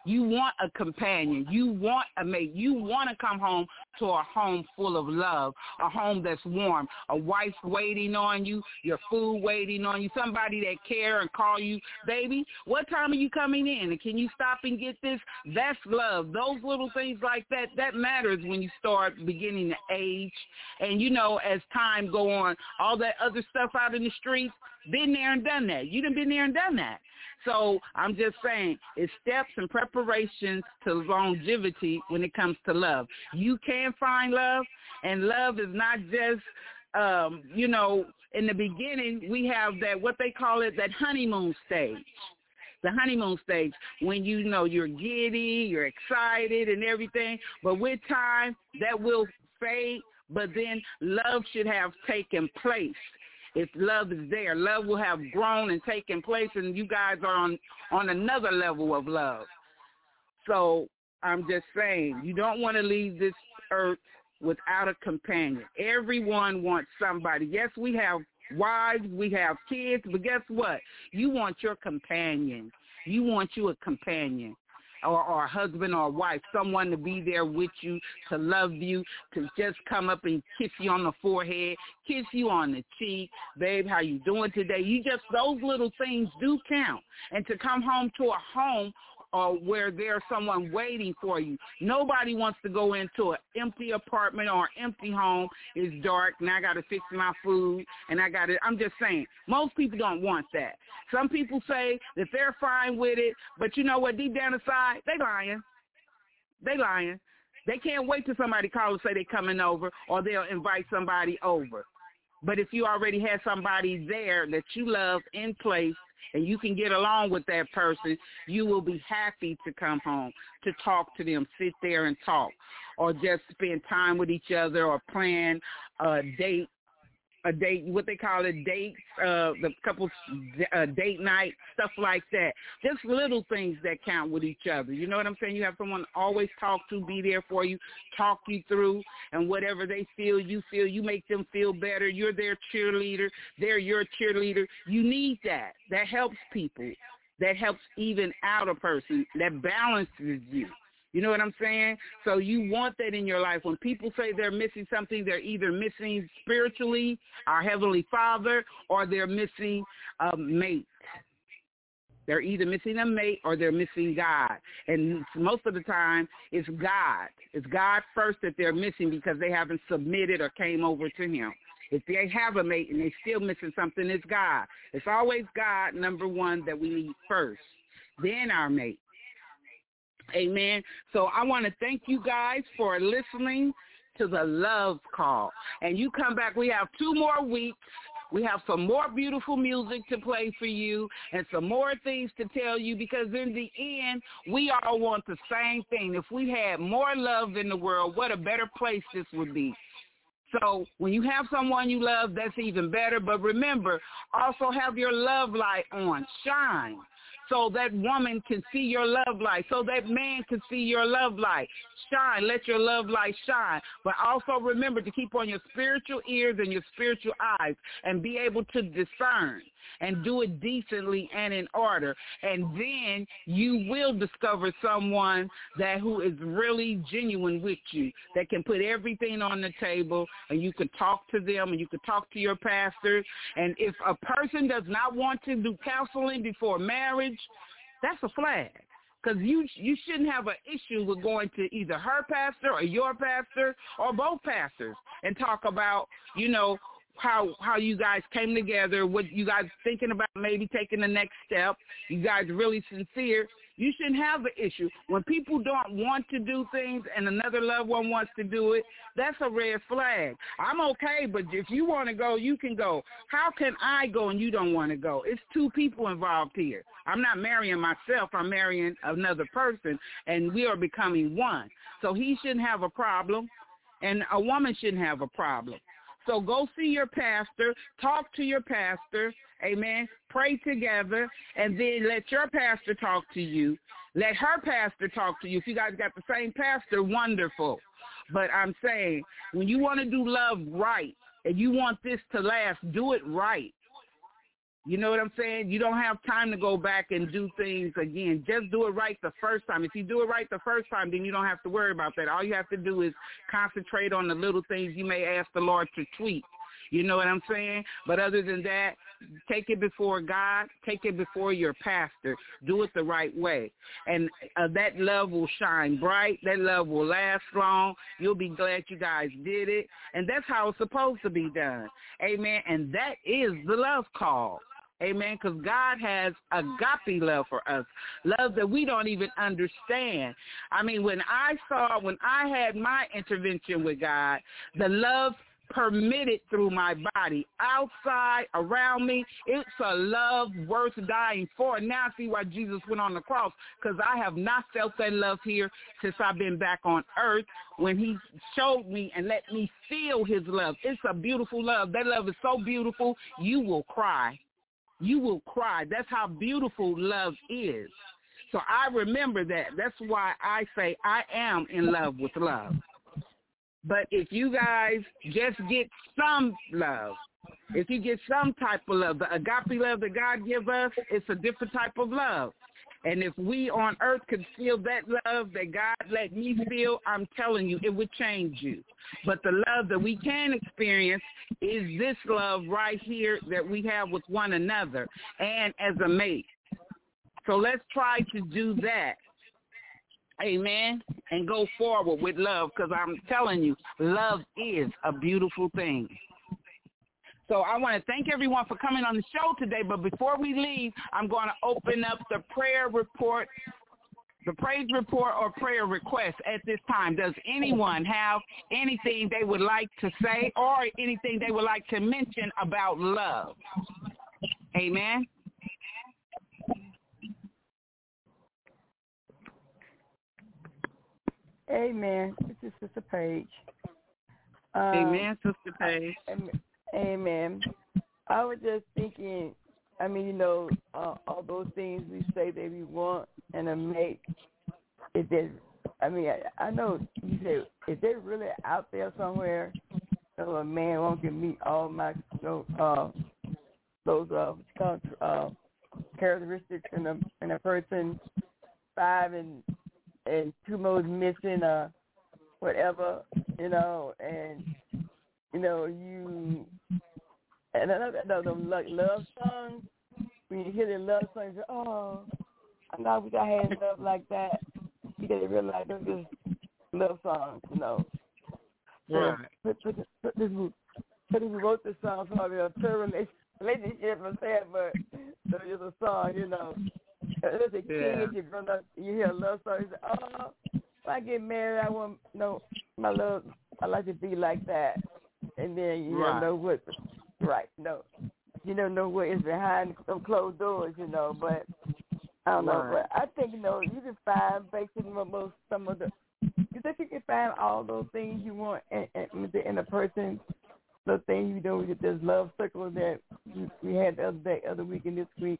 You want a companion. You want a mate. You want to come home to a home full of love, a home that's warm, a wife waiting on you, your food waiting on you, somebody that care and call you, baby, what time are you coming in? And can you stop and get this? That's love. Those little things like that, that matters when you start beginning to age. And, you know, as time go on, all that other stuff out in the streets, been there and done that. You done been there and done that. So I'm just saying it's steps and preparations to longevity when it comes to love. You can find love, and love is not just, you know, in the beginning we have that, what they call it, that honeymoon stage. The honeymoon stage, when you know you're giddy, you're excited and everything, but with time that will fade, but then love should have taken place. If love is there, love will have grown and taken place, and you guys are on another level of love. So I'm just saying, you don't want to leave this earth without a companion. Everyone wants somebody. Yes, we have wives, we have kids, but guess what? You want your companion. You want you a companion. Or a husband or a wife, someone to be there with you, to love you, to just come up and kiss you on the forehead, kiss you on the cheek, babe, how you doing today? Those little things do count. And to come home to a home where there's someone waiting for you. Nobody wants to go into an empty apartment or an empty home. It's dark, and I got to fix my food, and I'm just saying, most people don't want that. Some people say that they're fine with it, but you know what, deep down inside, they lying. They can't wait till somebody calls and say they're coming over, or they'll invite somebody over. But if you already have somebody there that you love in place, and you can get along with that person, you will be happy to come home, to talk to them, sit there and talk, or just spend time with each other, or plan a date, what they call it, dates, the couples date night, stuff like that. Just little things that count with each other. You know what I'm saying? You have someone always talk to, be there for you, talk you through, and whatever they feel, you make them feel better. You're their cheerleader. They're your cheerleader. You need that. That helps people. That helps even out a person. That balances you. You know what I'm saying? So you want that in your life. When people say they're missing something, they're either missing spiritually, our Heavenly Father, or they're missing a mate. They're either missing a mate or they're missing God. And most of the time, it's God. It's God first that they're missing because they haven't submitted or came over to him. If they have a mate and they're still missing something, it's God. It's always God, number one, that we need first, then our mate. Amen. So I want to thank you guys for listening to the Love Call. And you come back. We have 2 more weeks. We have some more beautiful music to play for you and some more things to tell you, because in the end, we all want the same thing. If we had more love in the world, what a better place this would be. So when you have someone you love, that's even better. But remember, also have your love light on. Shine. So that woman can see your love light, so that man can see your love light. Shine, let your love light shine. But also remember to keep on your spiritual ears and your spiritual eyes and be able to discern and do it decently and in order. And then you will discover someone who is really genuine with you, that can put everything on the table, and you can talk to them and you can talk to your pastor. And if a person does not want to do counseling before marriage, that's a flag, because you shouldn't have an issue with going to either her pastor or your pastor or both pastors and talk about, you know, how you guys came together, what you guys thinking about maybe taking the next step. You guys really sincere. You shouldn't have an issue. When people don't want to do things and another loved one wants to do it, that's a red flag. I'm okay, but if you want to go, you can go. How can I go and you don't want to go? It's 2 people involved here. I'm not marrying myself. I'm marrying another person, and we are becoming one. So he shouldn't have a problem, and a woman shouldn't have a problem. So go see your pastor, talk to your pastor, amen, pray together, and then let your pastor talk to you. Let her pastor talk to you. If you guys got the same pastor, wonderful. But I'm saying, when you want to do love right and you want this to last, do it right. You know what I'm saying? You don't have time to go back and do things again. Just do it right the first time. If you do it right the first time, then you don't have to worry about that. All you have to do is concentrate on the little things you may ask the Lord to tweak. You know what I'm saying? But other than that, take it before God. Take it before your pastor. Do it the right way. And that love will shine bright. That love will last long. You'll be glad you guys did it. And that's how it's supposed to be done. Amen. And that is the love call. Amen, because God has agape love for us, love that we don't even understand. I mean, when I had my intervention with God, the love permitted through my body, outside, around me, it's a love worth dying for. Now I see why Jesus went on the cross, because I have not felt that love here since I've been back on earth when he showed me and let me feel his love. It's a beautiful love. That love is so beautiful, you will cry. You will cry. That's how beautiful love is. So I remember that. That's why I say I am in love with love. But if you guys just get some love, if you get some type of love, the agape love that God gives us, it's a different type of love. And if we on earth could feel that love that God let me feel, I'm telling you, it would change you. But the love that we can experience is this love right here that we have with one another and as a mate. So let's try to do that. Amen. And go forward with love, because I'm telling you, love is a beautiful thing. So I want to thank everyone for coming on the show today. But before we leave, I'm going to open up the prayer report, the praise report or prayer request at this time. Does anyone have anything they would like to say or anything they would like to mention about love? Amen. Amen. This is Sister Paige. Amen, Sister Paige. Amen. I was just thinking, I mean, you know, all those things we say that we want and a mate, is that, I mean, I know you say, is there really out there somewhere so a man won't can meet all my, you know, those characteristics in a person, 5 and 2 more missing, whatever, you know, and you know, and another like love songs. When you hear the love songs, you say, oh, I know we got had love like that. You gotta realize they're just love songs, you know. Right. Put this who wrote this song probably a terrible relationship, I'm saying, but it's a song, you know. As a kid, you grown up, you hear a love song, you say, oh, when I get married, I want, you know, my love, I like to be like that. And then you don't know what, no. You don't know what is behind some closed doors, you know, but I don't know. But I think, you know, you can find basically some of the, you think you can find all those things you want in a person, the thing you do with this love circle that we had the other week and this week.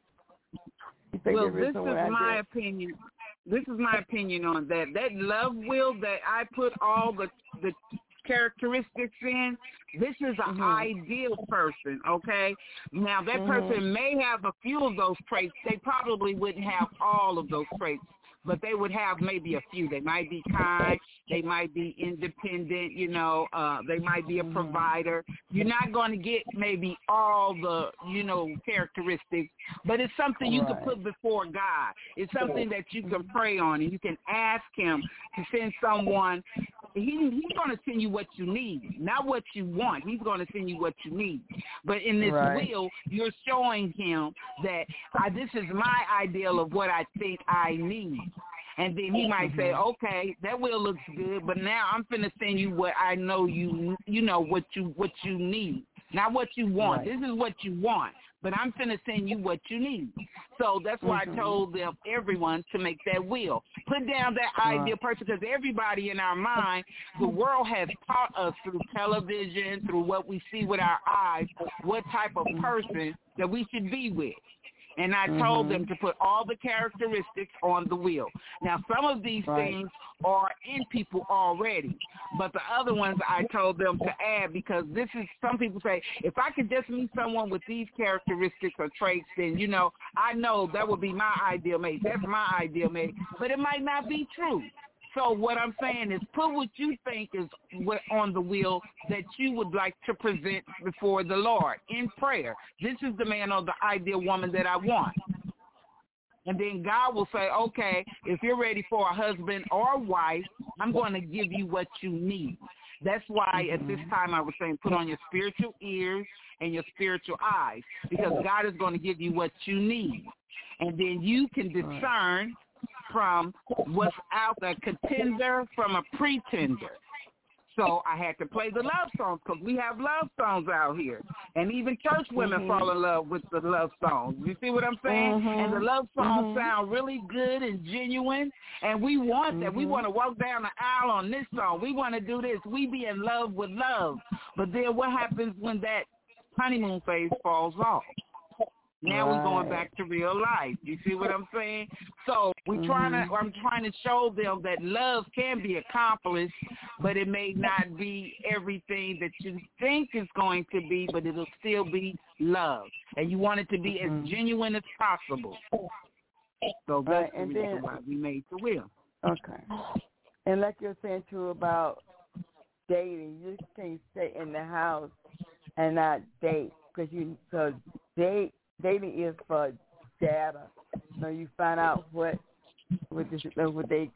Well, this is my opinion. This is my opinion on that. That love wheel that I put all the characteristics in, this is an ideal person, okay? Now, that person may have a few of those traits. They probably wouldn't have all of those traits, but they would have maybe a few. They might be kind. They might be independent, you know. They might be a provider. You're not going to get maybe all the, you know, characteristics, but it's something you can put before God. It's something that you can pray on, and you can ask him to send someone. He's going to send you what you need, not what you want. He's going to send you what you need. But in this wheel, you're showing him that this is my ideal of what I think I need. And then he might say, okay, that wheel looks good, but now I'm finna send you what I know you know what you need, not what you want. This is what you want, but I'm finna send you what you need. So that's why I told them, everyone, to make that wheel. Put down that ideal person, because everybody in our mind, the world has taught us through television, through what we see with our eyes, what type of person that we should be with. And I told them to put all the characteristics on the wheel. Now, some of these things are in people already, but the other ones I told them to add, because this is, some people say, if I could just meet someone with these characteristics or traits, then, you know, I know that would be my ideal mate. That's my ideal mate. But it might not be true. So what I'm saying is put what you think is on the wheel that you would like to present before the Lord in prayer. This is the man or the ideal woman that I want. And then God will say, okay, if you're ready for a husband or wife, I'm going to give you what you need. That's why at this time I was saying put on your spiritual ears and your spiritual eyes, because God is going to give you what you need. And then you can discern from what's out there, contender from a pretender. So I had to play the love songs, because we have love songs out here. And even church women fall in love with the love songs. You see what I'm saying? And the love songs sound really good and genuine. And we want that. We want to walk down the aisle on this song. We want to do this. We be in love with love. But then what happens when that honeymoon phase falls off? Now we're going back to real life. You see what I'm saying? So I'm trying to show them that love can be accomplished, but it may not be everything that you think it's going to be, but it'll still be love. And you want it to be as genuine as possible. So that's the reason why we made the wheel. Okay. And like you're saying, too, about dating, you just can't stay in the house and not date, because dating is for data. So you find out what they believe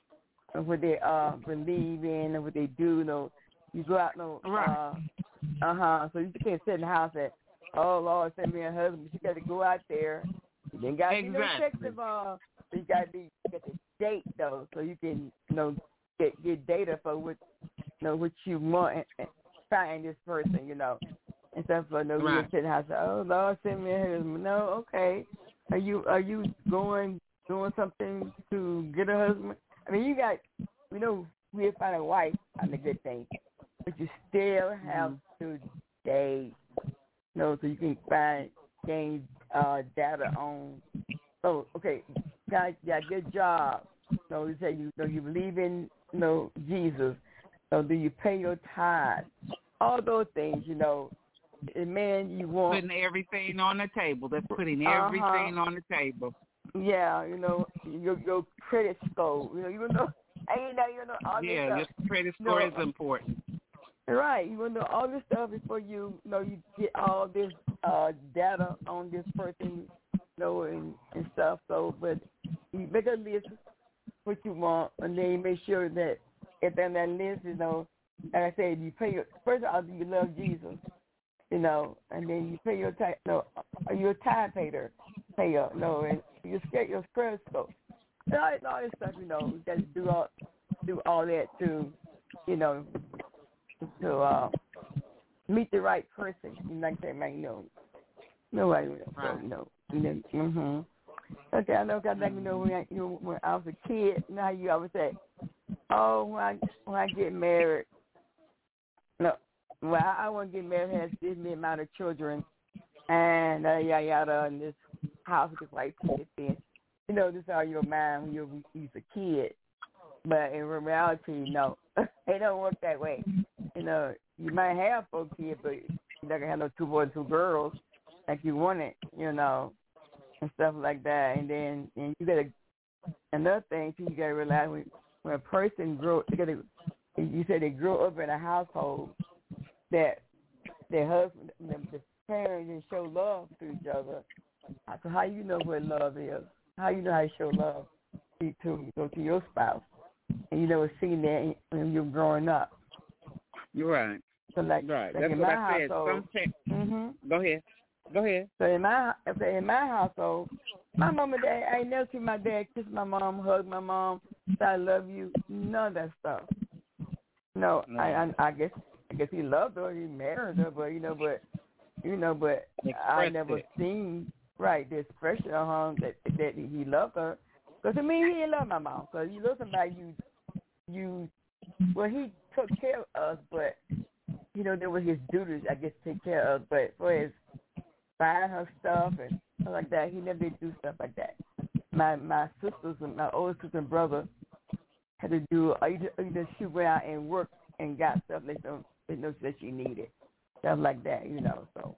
in and what they do. You know, you go out. So you can't sit in the house and, oh Lord, send me a husband. You got to go out there. You then got to be effective. So you got to date though, so you can get data for what you want and find this person. And stuff like you sit in the house. Oh Lord, send me a husband. No, okay. Are you doing something to get a husband? I mean, we'll find a wife on a good thing, but you still have to date. So you can gain data on. So okay, got a good job. So you say you believe in Jesus. So do you pay your tithe? All those things, man, you want putting everything on the table. That's putting everything on the table. Yeah, your credit score. All this stuff. Your credit score is important. Right, you want to know all this stuff before you get all this data on this person, and stuff. So, but you make a list of what you want, and then you make sure that if on that list, like I said, you pay first of all, you love Jesus. And then you pay your tithe. You're a tithe payer. And you get your credit score. All this stuff. You got to do all that to meet the right person. Like that, man. Nobody know. Okay, I know. Cause like when I was a kid, how you always say, "Oh, when I get married." No. Well, I want to get married, has this many amount of children, and yada, in this house with this white picket fence. This is all your mind when you was a kid. But in reality, no, it don't work that way. You might have 4 kids, but you're not going to have no 2 boys and 2 girls like you wanted, and stuff like that. And then you got to, another thing, too, you got to realize when a person you said they grow up in a household that their husband, the parents didn't show love to each other. So how you know what love is? How you know how to show love to your spouse? And you never seen that when you're growing up. You're right. So like That's in what my I said. household. Go ahead. So in my household, my mom and dad, I ain't never seen my dad kiss my mom, hug my mom, say I love you. None of that stuff. No. I guess he loved her, he married her, but I never seen the expression on him that he loved her. Because to me, he didn't love my mom. Because you love somebody, he took care of us, but there was his duties, I guess, to take care of us. But for his buying her stuff and nothing like that. He never did do stuff like that. My sisters and my older sister and brother had to do either she went out and worked and got stuff they know that she needed, stuff like that, So.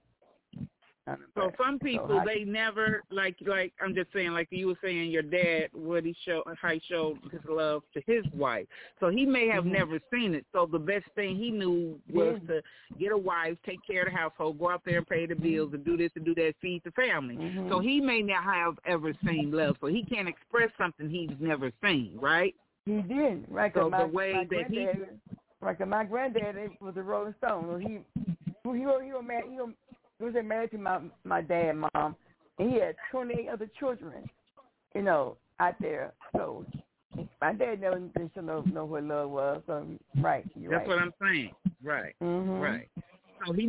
So some people they never like I'm just saying, like you were saying, your dad how he showed his love to his wife. So he may have never seen it. So the best thing he knew was to get a wife, take care of the household, go out there and pay the bills, and do this and do that, feed the family. So he may not have ever seen love. So he can't express something he's never seen, right? He did, right? So my granddad was a Rolling Stone. He was married to my dad and mom, and he had 28 other children, out there. So my dad never didn't know what love was. So right, that's what I'm saying. Right, right. So he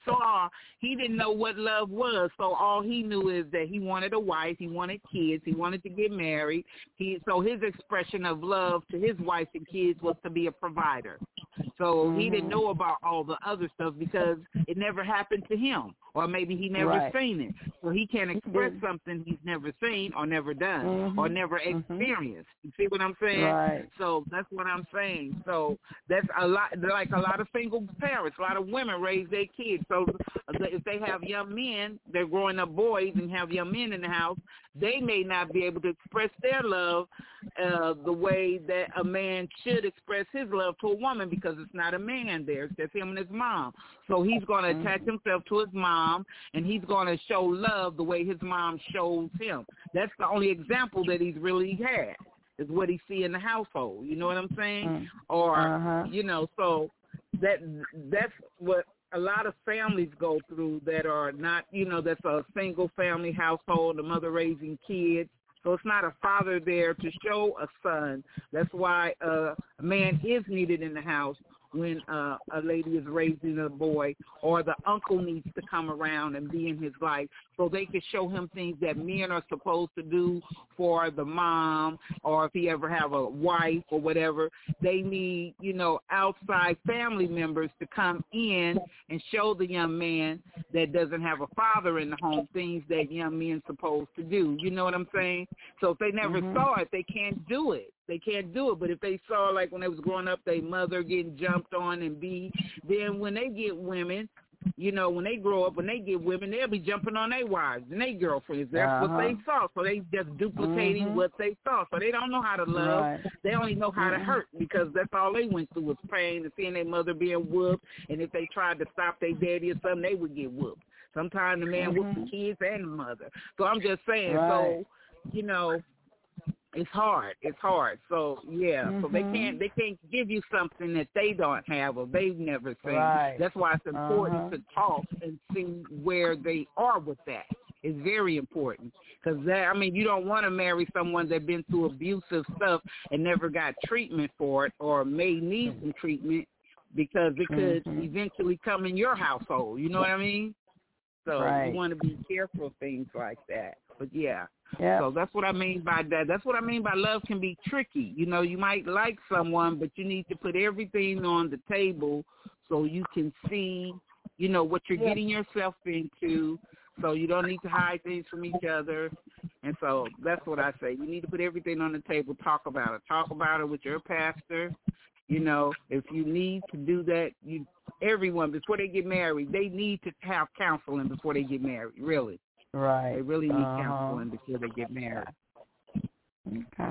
didn't know what love was. So all he knew is that he wanted a wife, he wanted kids, he wanted to get married. So his expression of love to his wife and kids was to be a provider. So he didn't know about all the other stuff because it never happened to him, or maybe he never seen it. So he can't express something he's never seen or never done or never experienced. You see what I'm saying? Right. So that's what I'm saying. So that's a lot, like a lot of single parents, a lot of women raise their kids. So if they have young men, they're growing up boys and have young men in the house, they may not be able to express their love the way that a man should express his love to a woman, because it's not a man there. It's just him and his mom. So he's going to attach himself to his mom, and he's going to show love the way his mom shows him. That's the only example that he's really had, is what he see in the household. You know what I'm saying? Or, so that's what a lot of families go through that are not, that's a single family household, a mother raising kids. So it's not a father there to show a son. That's why a man is needed in the house when a lady is raising a boy, or the uncle needs to come around and be in his life so they can show him things that men are supposed to do for the mom, or if he ever have a wife or whatever, they need, outside family members to come in and show the young man that doesn't have a father in the home things that young men supposed to do. You know what I'm saying? So if they never saw it, they can't do it. They can't do it. But if they saw, like when they was growing up, their mother getting jumped on and beat, then when they get women, when they grow up, when they get women, they'll be jumping on their wives and their girlfriends. That's what they saw. So they just duplicating what they saw. So they don't know how to love. Right. They only know how to hurt, because that's all they went through was pain and seeing their mother being whooped. And if they tried to stop their daddy or something, they would get whooped. Sometimes the man whooped the kids and the mother. So I'm just saying, so, it's hard. It's hard. So so they can't give you something that they don't have or they've never seen. Right. That's why it's important to talk and see where they are with that. It's very important, because you don't want to marry someone that's been through abusive stuff and never got treatment for it, or may need some treatment, because it could eventually come in your household. You know what I mean? So you want to be careful of things like that. But so that's what I mean by that. That's what I mean by love can be tricky. You might like someone, but you need to put everything on the table so you can see, what you're getting yourself into. So you don't need to hide things from each other. And so that's what I say. You need to put everything on the table. Talk about it. Talk about it with your pastor. If you need to do that, everyone, before they get married, they need to have counseling before they get married, really. Right. They really need counseling before they get married. Okay.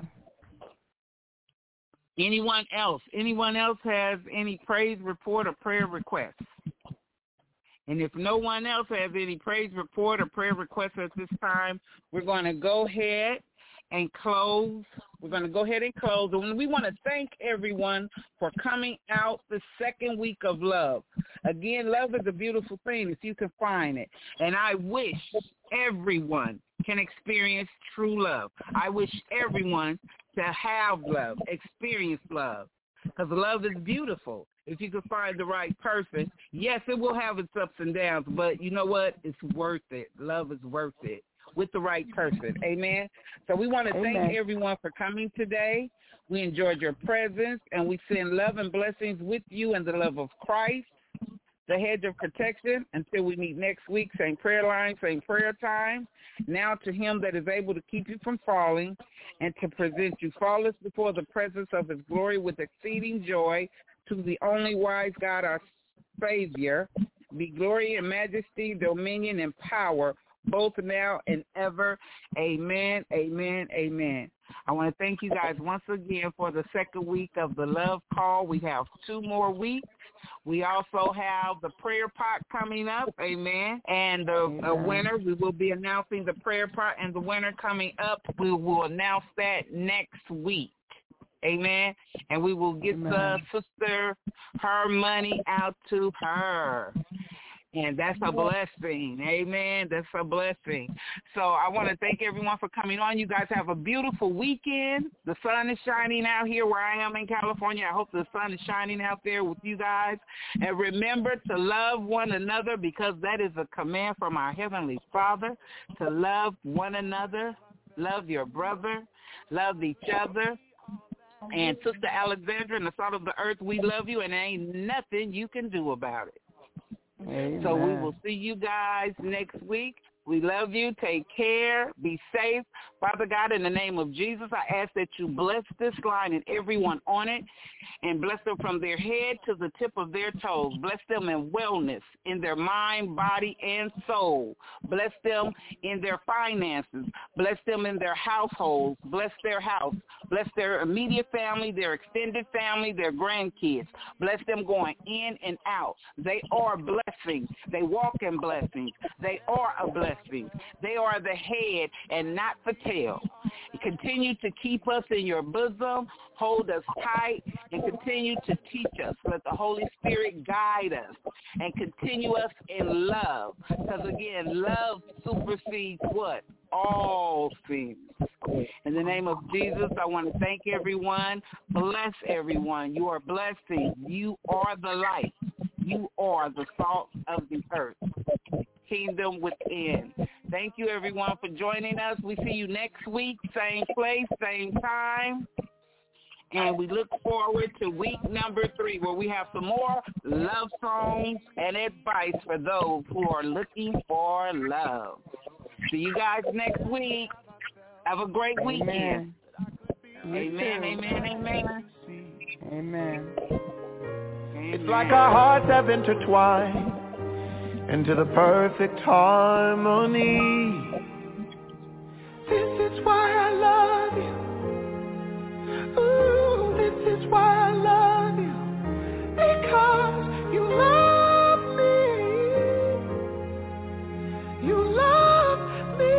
Anyone else? Anyone else has any praise report or prayer requests? And if no one else has any praise report or prayer requests at this time, we're going to go ahead and close. We're going to go ahead and close. And we want to thank everyone for coming out the second week of love. Again, love is a beautiful thing if you can find it. And I wish everyone can experience true love. I wish everyone to have love, experience love, because love is beautiful. If you can find the right person, yes, it will have its ups and downs, but you know what? It's worth it. Love is worth it with the right person. Amen? So we want to thank everyone for coming today. We enjoyed your presence, and we send love and blessings with you and the love of Christ. the hedge of protection until we meet next week. Same prayer line, same prayer time. Now to him that is able to keep you from falling and to present you faultless before the presence of his glory with exceeding joy, to the only wise God, our Savior, be glory and majesty, dominion and power, both now and ever. Amen, amen, amen. I want to thank you guys once again for the second week of the Love Call. We have 2 more weeks. We also have the prayer pot coming up, amen, and the winner. We will be announcing the prayer pot and the winner coming up. We will announce that next week, amen, and we will get the sister her money out to her. And that's a blessing. Amen. That's a blessing. So I want to thank everyone for coming on. You guys have a beautiful weekend. The sun is shining out here where I am in California. I hope the sun is shining out there with you guys. And remember to love one another, because that is a command from our Heavenly Father, to love one another, love your brother, love each other. And Sister Alexandra and the Salt of the Earth, we love you, and there ain't nothing you can do about it. Amen. So we will see you guys next week. We love you. Take care. Be safe. Father God, in the name of Jesus, I ask that you bless this line and everyone on it, and bless them from their head to the tip of their toes. Bless them in wellness, in their mind, body, and soul. Bless them in their finances. Bless them in their households. Bless their house. Bless their immediate family, their extended family, their grandkids. Bless them going in and out. They are blessings. They walk in blessings. They are a blessing. They are the head and not the tail. Continue to keep us in your bosom, hold us tight, and continue to teach us. Let the Holy Spirit guide us and continue us in love. Because, again, love supersedes what? All things. In the name of Jesus, I want to thank everyone. Bless everyone. You are blessing. You are the light. You are the salt of the earth. Kingdom within. Thank you, everyone, for joining us. We see you next week, same place, same time. And we look forward to week number 3, where we have some more love songs and advice for those who are looking for love. See you guys next week. Have a great weekend. Amen, amen, amen. Amen. It's like our hearts have intertwined into the perfect harmony. This is why I love you. Ooh, this is why I love you. Because you love me. You love me.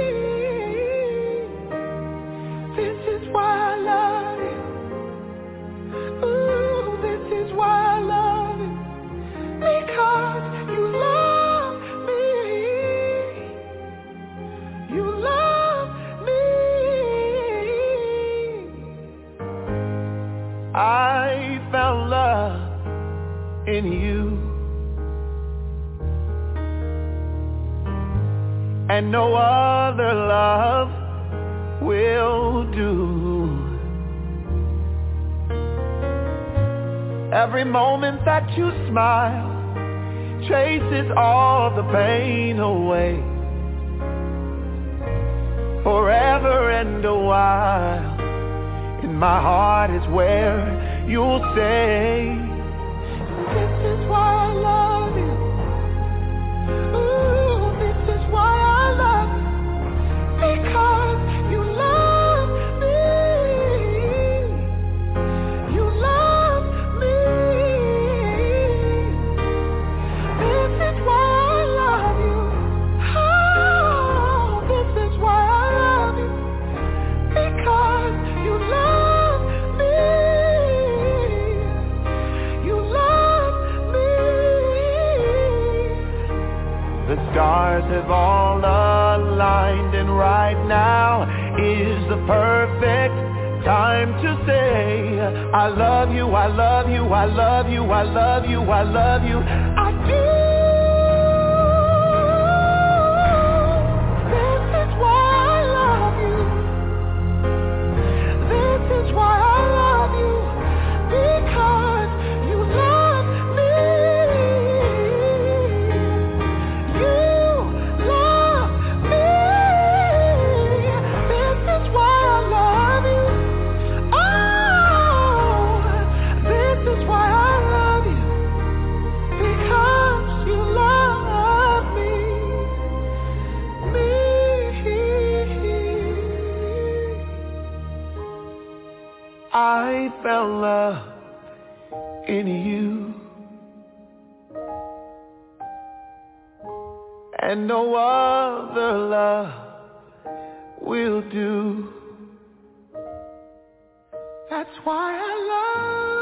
This is why I love you. Ooh, this is why I love you. Because you love me. You love me. I found love in you, and no other love will do. Every moment that you smile chases all the pain away. Forever and a while, in my heart is where you'll stay. This is why I love you. Ooh, this is why I love you. Because you love me. You love me. This is why I love you. Oh, this is why I love you. Because you love me. You love me. The stars have all aligned, and right now is the perfect time to say, I love you, I love you, I love you, I love you, I love you, I do. This is why I love you. This is why I love you. Because you love me. in you, and no other love will do. That's why I love